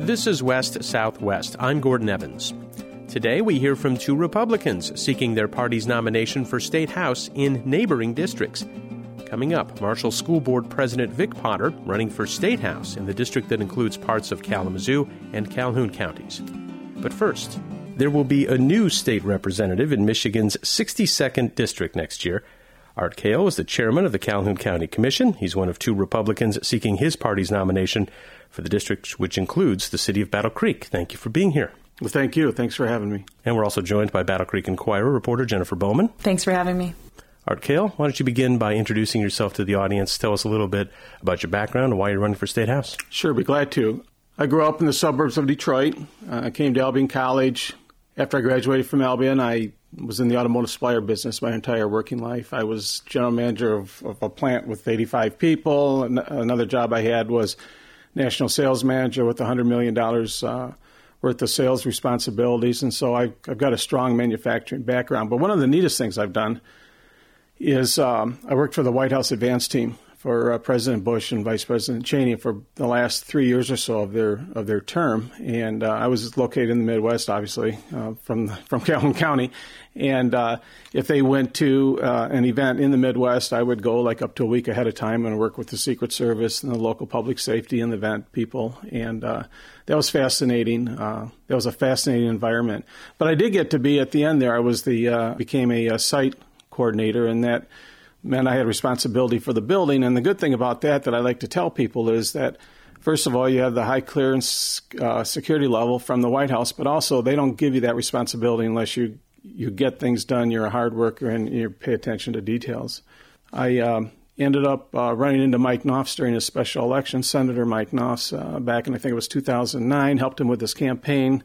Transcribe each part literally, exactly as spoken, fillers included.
This is West Southwest. I'm Gordon Evans. Today we hear from two Republicans seeking their party's nomination for State House in neighboring districts. Coming up, Marshall School Board President Vic Potter running for State House in the district that includes parts of Kalamazoo and Calhoun counties. But first, there will be a new state representative in Michigan's sixty-second district next year. Art Kale is the chairman of the Calhoun County Commission. He's one of two Republicans seeking his party's nomination for the district, which includes the city of Battle Creek. Thank you for being here. Well, thank you. Thanks for having me. And we're also joined by Battle Creek Inquirer reporter Jennifer Bowman. Thanks for having me. Art Kale, why don't you begin by introducing yourself to the audience? Tell us a little bit about your background and why you're running for State House. Sure, be glad to. I grew up in the suburbs of Detroit. Uh, I came to Albion College. After I graduated from Albion, I was in the automotive supplier business my entire working life. I was general manager of, of a plant with eighty-five people. An- another job I had was national sales manager with one hundred million dollars uh, worth of sales responsibilities. And so I, I've got a strong manufacturing background. But one of the neatest things I've done is um, I worked for the White House advance team for uh, President Bush and Vice President Cheney for the last three years or so of their of their term. And uh, I was located in the Midwest, obviously, uh, from from Calhoun County. And uh, if they went to uh, an event in the Midwest, I would go like up to a week ahead of time and work with the Secret Service and the local public safety and the event people. And uh, that was fascinating. Uh, that was a fascinating environment. But I did get to be at the end there. I was the uh, became a, a site coordinator, and that meant I had responsibility for the building. And the good thing about that that I like to tell people is that, first of all, you have the high clearance uh, security level from the White House, but also they don't give you that responsibility unless you, you get things done, you're a hard worker, and you pay attention to details. I um, ended up uh, running into Mike Knopf during his special election, Senator Mike Knopf, uh, back in, I think it was two thousand nine, helped him with his campaign.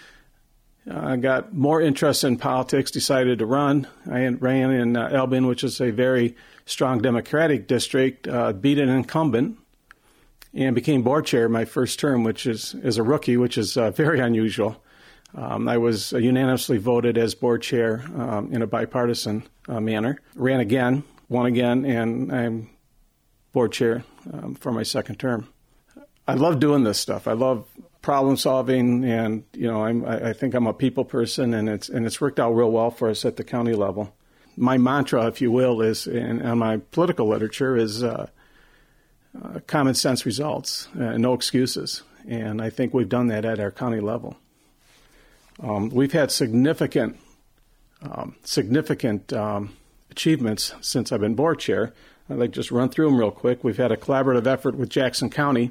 I uh, got more interest in politics, decided to run. I ran in uh, Albion, which is a very strong Democratic district, uh, beat an incumbent, and became board chair my first term, which is as a rookie, which is uh, very unusual. Um, I was uh, unanimously voted as board chair um, in a bipartisan uh, manner. Ran again, won again, and I'm board chair um, for my second term. I love doing this stuff. I love problem solving, and you know, I'm, I think I'm a people person, and it's and it's worked out real well for us at the county level. My mantra, if you will, is in, in my political literature is uh, uh, common sense results, uh, no excuses, and I think we've done that at our county level. Um, we've had significant um, significant um, achievements since I've been board chair. I'd like to just run through them real quick. We've had a collaborative effort with Jackson County,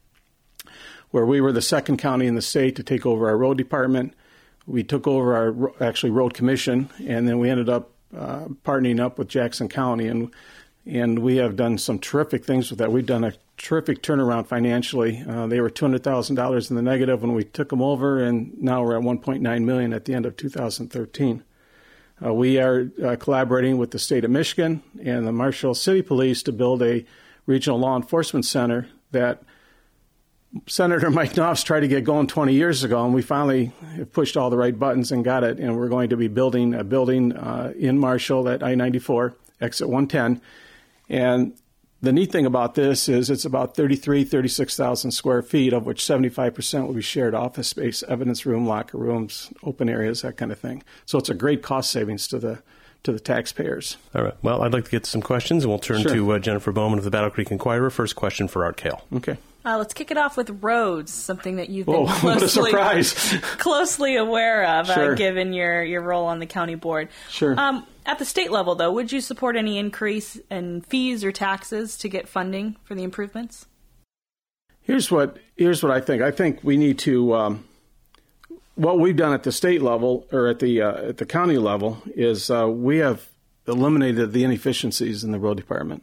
where we were the second county in the state to take over our road department. We took over our, actually, road commission, and then we ended up uh, partnering up with Jackson County, and and we have done some terrific things with that. We've done a terrific turnaround financially. Uh, they were two hundred thousand dollars in the negative when we took them over, and now we're at one point nine million dollars at the end of two thousand thirteen. Uh, we are uh, collaborating with the state of Michigan and the Marshall City Police to build a regional law enforcement center that Senator Mike Knopf tried to get going twenty years ago, and we finally have pushed all the right buttons and got it. And we're going to be building a building uh, in Marshall at I ninety-four, exit one ten. And the neat thing about this is it's about thirty-three, thirty-six thousand square feet, of which seventy-five percent will be shared office space, evidence room, locker rooms, open areas, that kind of thing. So it's a great cost savings to the to the taxpayers. All right. Well, I'd like to get to some questions, and we'll turn Sure. to uh, Jennifer Bowman of the Battle Creek Inquirer. First question for Art Kale. Okay. Uh, let's kick it off with roads, something that you've been Oh, closely, what a surprise. closely aware of, Sure. uh, given your, your role on the county board. Sure. Um, at the state level, though, would you support any increase in fees or taxes to get funding for the improvements? Here's what here's what I think. I think we need to. Um, what we've done at the state level or at the uh, at the county level is uh, we have eliminated the inefficiencies in the road department.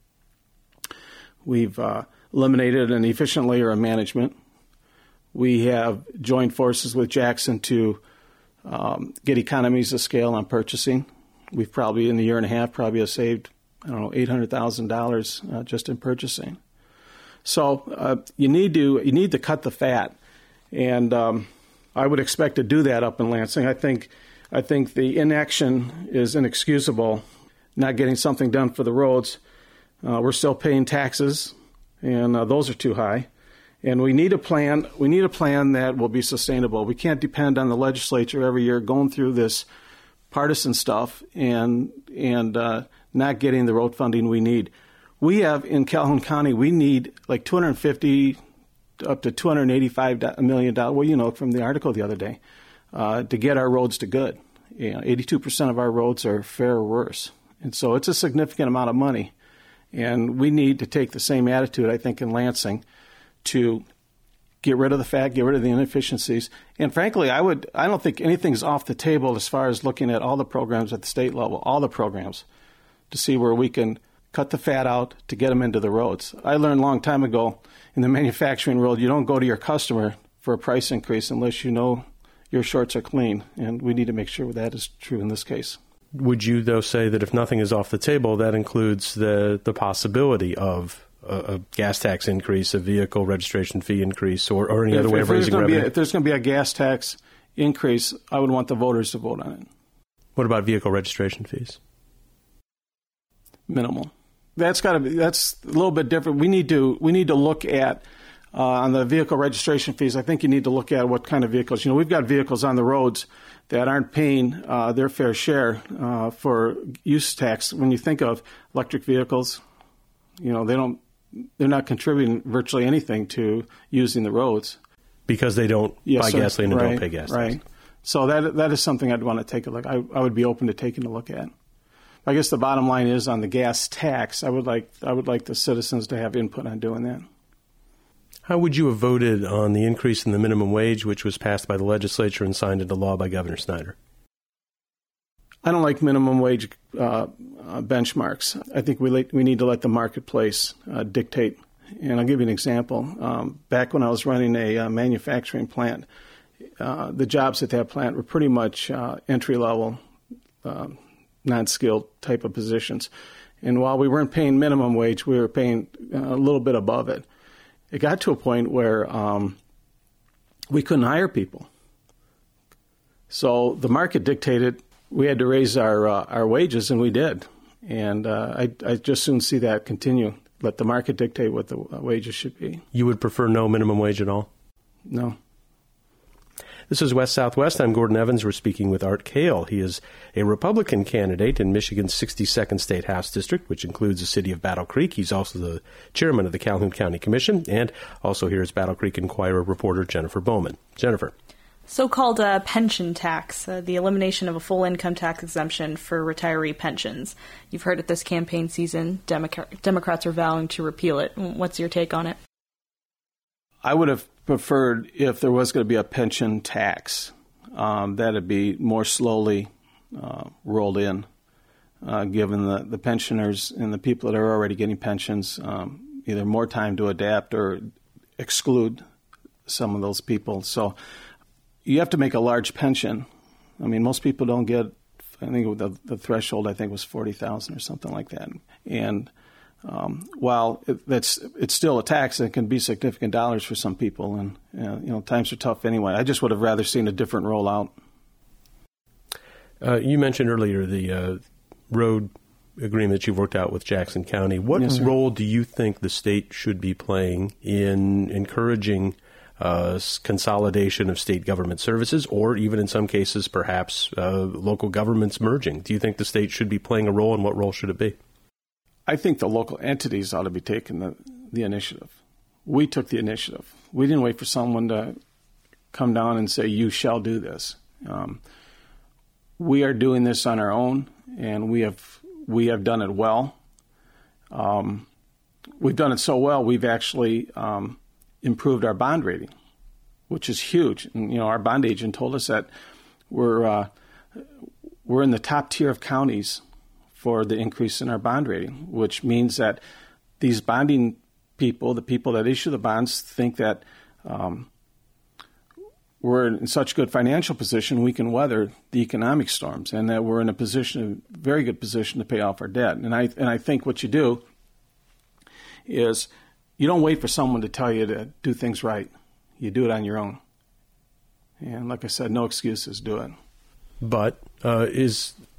We've uh, eliminated an efficient layer of management. We have joined forces with Jackson to um, get economies of scale on purchasing. We've probably, in a year and a half, probably have saved, I don't know, eight hundred thousand dollars uh, just in purchasing. So uh, you need to you need to cut the fat, and um, I would expect to do that up in Lansing. I think I think the inaction is inexcusable. Not getting something done for the roads. Uh, we're still paying taxes, and uh, those are too high. And we need a plan. We need a plan that will be sustainable. We can't depend on the legislature every year going through this partisan stuff and and uh, not getting the road funding we need. We have in Calhoun County, we need like two hundred fifty up to two hundred eighty-five million dollars. Well, you know, from the article the other day, uh, to get our roads to good. You know, eighty-two percent of our roads are fair or worse, and so it's a significant amount of money. And we need to take the same attitude, I think, in Lansing, to get rid of the fat, get rid of the inefficiencies. And frankly, I would I don't think anything's off the table as far as looking at all the programs at the state level, all the programs, to see where we can cut the fat out to get them into the roads. I learned a long time ago in the manufacturing world, you don't go to your customer for a price increase unless you know your shorts are clean. And we need to make sure that is true in this case. Would you, though, say that if nothing is off the table, that includes the, the possibility of a, a gas tax increase, a vehicle registration fee increase, or, or any if, other way if of raising revenue? A, if there's going to be a gas tax increase, I would want the voters to vote on it. What about vehicle registration fees? Minimal. That's got to be. That's a little bit different. We need to. We need to look at uh, on the vehicle registration fees. I think you need to look at what kind of vehicles. You know, we've got vehicles on the roads that aren't paying uh, their fair share uh, for use tax. When you think of electric vehicles, you know, they don't, they're not contributing virtually anything to using the roads. Because they don't yes, buy sir. gasoline and right, don't pay gas tax. Right. So that that is something I'd want to take a look. I, I would be open to taking a look at. I guess the bottom line is on the gas tax, I would like I would like the citizens to have input on doing that. How would you have voted on the increase in the minimum wage, which was passed by the legislature and signed into law by Governor Snyder? I don't like minimum wage uh, uh, benchmarks. I think we let, we need to let the marketplace uh, dictate. And I'll give you an example. Um, back when I was running a uh, manufacturing plant, uh, the jobs at that plant were pretty much uh, entry-level, uh, non-skilled type of positions. And while we weren't paying minimum wage, we were paying uh, a little bit above it. It got to a point where um, we couldn't hire people. So the market dictated we had to raise our uh, our wages, and we did. And uh, I I just soon see that continue. Let the market dictate what the wages should be. You would prefer no minimum wage at all? No. This is West Southwest. I'm Gordon Evans. We're speaking with Art Kale. He is a Republican candidate in Michigan's sixty-second State House District, which includes the city of Battle Creek. He's also the chairman of the Calhoun County Commission, and also here is Battle Creek Inquirer reporter Jennifer Bowman. Jennifer. So-called uh, pension tax, uh, the elimination of a full income tax exemption for retiree pensions. You've heard it this campaign season. Democrat- Democrats are vowing to repeal it. What's your take on it? I would have preferred if there was going to be a pension tax, um, that it be more slowly uh, rolled in, uh, given the, the pensioners and the people that are already getting pensions, um, either more time to adapt or exclude some of those people. So you have to make a large pension. I mean, most people don't get, I think the, the threshold, I think, was forty thousand dollars or something like that. And Um, while it, that's it's still a tax, and it can be significant dollars for some people, and uh, you know times are tough anyway. I just would have rather seen a different rollout. Uh, you mentioned earlier the uh, road agreement that you've worked out with Jackson County. What yes, role do you think the state should be playing in encouraging uh, consolidation of state government services, or even in some cases, perhaps uh, local governments merging? Do you think the state should be playing a role, and what role should it be? I think the local entities ought to be taking the, the initiative. We took the initiative. We didn't wait for someone to come down and say, you shall do this. Um, we are doing this on our own, and we have we have done it well. Um, we've done it so well, we've actually um, improved our bond rating, which is huge. And, you know, our bond agent told us that we're uh, we're in the top tier of counties for the increase in our bond rating, which means that these bonding people, the people that issue the bonds, think that um, we're in such good financial position we can weather the economic storms, and that we're in a position, a very good position to pay off our debt. And I and I think what you do is you don't wait for someone to tell you to do things right. You do it on your own. And like I said, no excuses. Do it. But uh, is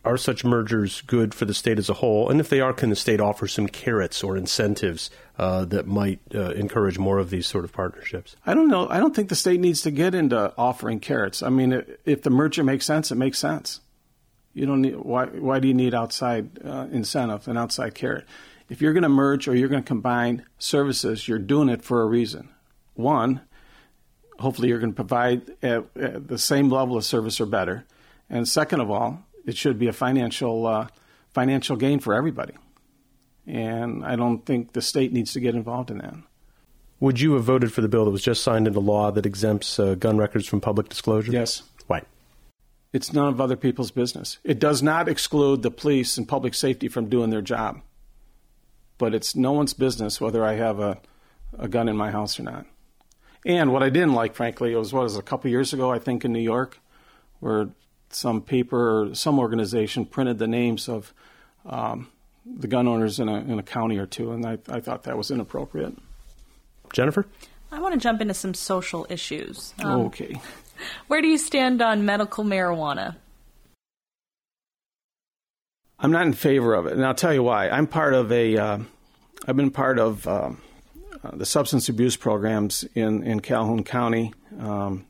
are such mergers good for the state as a whole? And if they are, can the state offer some carrots or incentives uh, that might uh, encourage more of these sort of partnerships? I don't know. I don't think the state needs to get into offering carrots. I mean, if the merger makes sense, it makes sense. You don't need. Why? Why do you need outside uh, incentive, an outside carrot? If you're going to merge or you're going to combine services, you're doing it for a reason. One, hopefully you're going to provide at, at the same level of service or better. And second of all, it should be a financial uh, financial gain for everybody. And I don't think the state needs to get involved in that. Would you have voted for the bill that was just signed into law that exempts uh, gun records from public disclosure? Yes. Why? It's none of other people's business. It does not exclude the police and public safety from doing their job. But it's no one's business whether I have a, a gun in my house or not. And what I didn't like, frankly, it was, what was it, a couple years ago, I think, in New York, where some paper or some organization printed the names of um, the gun owners in a, in a county or two, and I, I thought that was inappropriate. Jennifer? I want to jump into some social issues. Um, okay. Where do you stand on medical marijuana? I'm not in favor of it, and I'll tell you why. I'm part of a, uh, I've been part of uh, uh, the substance abuse programs in, in Calhoun County, um,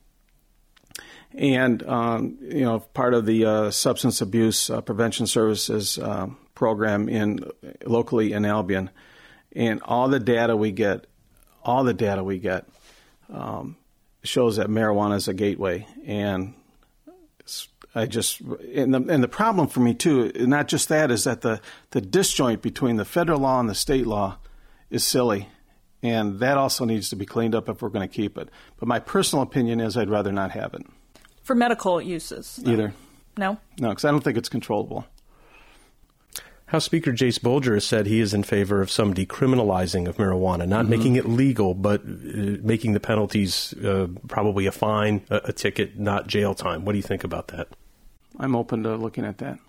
and, um, you know, part of the uh, substance abuse uh, prevention services uh, program in locally in Albion. And all the data we get, all the data we get um, shows that marijuana is a gateway. And I just, and the, and the problem for me, too, not just that, is that the, the disjoint between the federal law and the state law is silly. And that also needs to be cleaned up if we're going to keep it. But my personal opinion is I'd rather not have it. For medical uses? Either. No? No, because I don't think it's controllable. House Speaker Jase Bolger has said he is in favor of some decriminalizing of marijuana, not mm-hmm. making it legal, but uh, making the penalties uh, probably a fine, a, a ticket, not jail time. What do you think about that? I'm open to looking at that.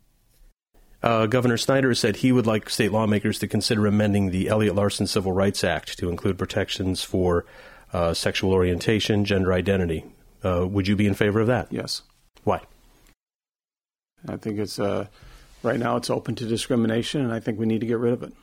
Uh, Governor Snyder has said he would like state lawmakers to consider amending the Elliott Larson Civil Rights Act to include protections for uh, sexual orientation, gender identity. Uh, would you be in favor of that? Yes. Why? I think it's, uh, right now it's open to discrimination, and I think we need to get rid of it.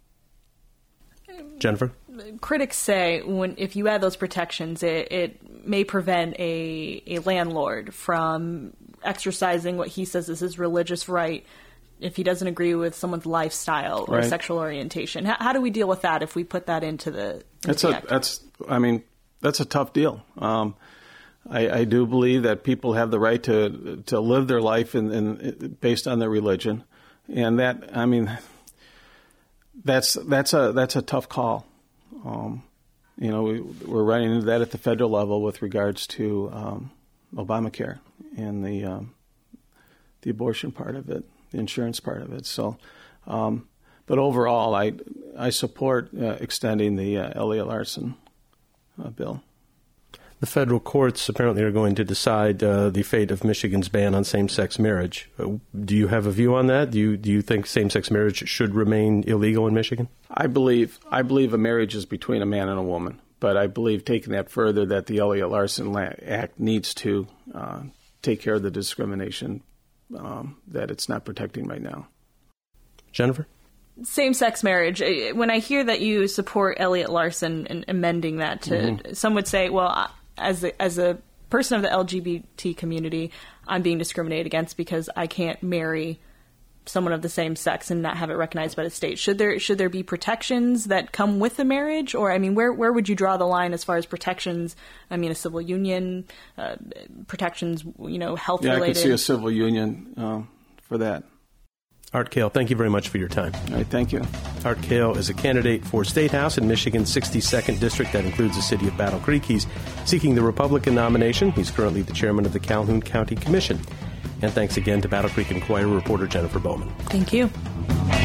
Jennifer? Critics say when if you add those protections, it, it may prevent a, a landlord from exercising what he says is his religious right if he doesn't agree with someone's lifestyle or right. sexual orientation. How, how do we deal with that if we put that into the into that's the a act? that's I mean that's a tough deal. Um, I, I do believe that people have the right to to live their life in, in based on their religion, and that I mean that's that's a that's a tough call. Um, you know, we, we're running into that at the federal level with regards to um, Obamacare and the um, the abortion part of it, the insurance part of it. So, um, but overall, I I support uh, extending the uh, Elliott Larson uh, bill. The federal courts apparently are going to decide uh, the fate of Michigan's ban on same-sex marriage. Uh, do you have a view on that? Do you do you think same-sex marriage should remain illegal in Michigan? I believe I believe a marriage is between a man and a woman, but I believe taking that further, that the Elliott Larson Act needs to uh, take care of the discrimination um, that it's not protecting right now. Jennifer? Same-sex marriage. When I hear that you support Elliott Larson and amending that to, mm-hmm. some would say, well, as a, as a person of the L G B T community, I'm being discriminated against because I can't marry someone of the same sex and not have it recognized by the state. Should there should there be protections that come with the marriage? Or, I mean, where where would you draw the line as far as protections? I mean, a civil union, uh, protections, you know, health-related? Yeah, I could see a civil union um, for that. Art Kale, thank you very much for your time. All right, thank you. Art Kale is a candidate for State House in Michigan's sixty-second District. That includes the city of Battle Creek. He's seeking the Republican nomination. He's currently the chairman of the Calhoun County Commission. And thanks again to Battle Creek Inquirer reporter Jennifer Bowman. Thank you.